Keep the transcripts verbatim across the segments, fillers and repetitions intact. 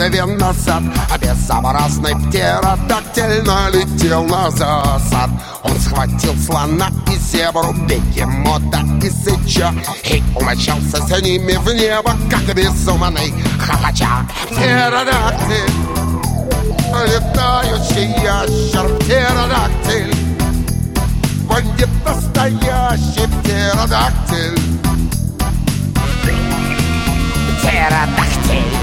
две назад, а безобразный птеродактиль налетел на засад. Он схватил слона и зебру, бегемота и сыча и умчался с ними в небо, как безумный хохоча. Птеродактиль, летающий ящер, птеродактиль, бандит настоящий птеродактиль. Птеродактиль.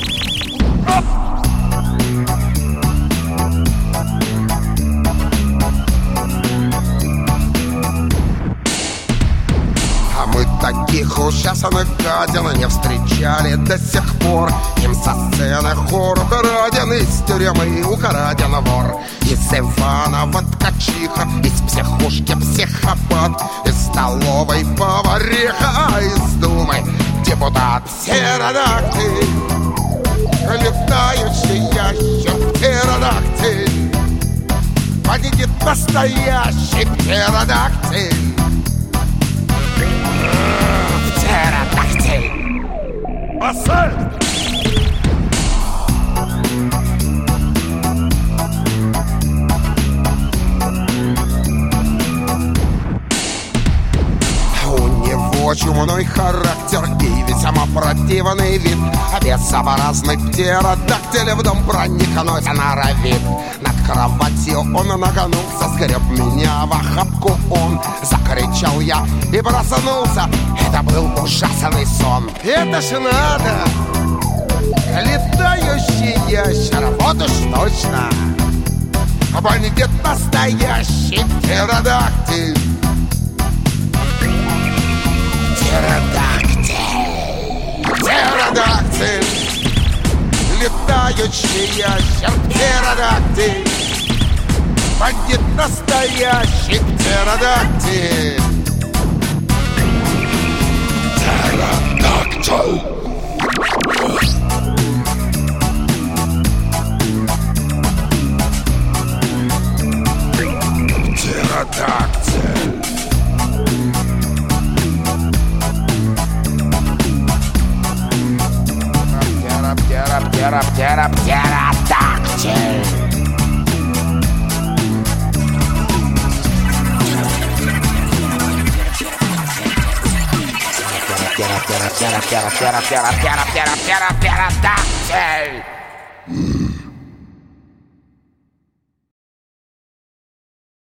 А мы таких ужасных гадин не встречали до сих пор. Им со сцены хор украден, из тюрьмы украден вор. Из Иванова ткачиха, из психушки психопат, из столовой повариха, а из Думы депутат. Птеродактиль, летающий ящер, птеродактиль, бандит настоящий птеродактиль. Птеродактиль. Басаль! Чумной характер и весьма противный вид, а безобразный птеродактиль в дом проникнуть норовит. Над кроватью он нагнулся, сгреб меня в охапку он. Закричал я и проснулся, это был ужасный сон. Это ж надо! Летающий ящер, вот уж точно! Бандит настоящий птеродактиль. Птеродактиль, птеродактиль, летающий ящер, птеродактиль, бандит настоящий птеродактиль. Птеродактиль. Птеродактиль. Птеро, птеро, птеродактиль. Птеро, птеро, птеро, птеро, птеро, птеро, птеро, птеро, птеро, птеродактиль.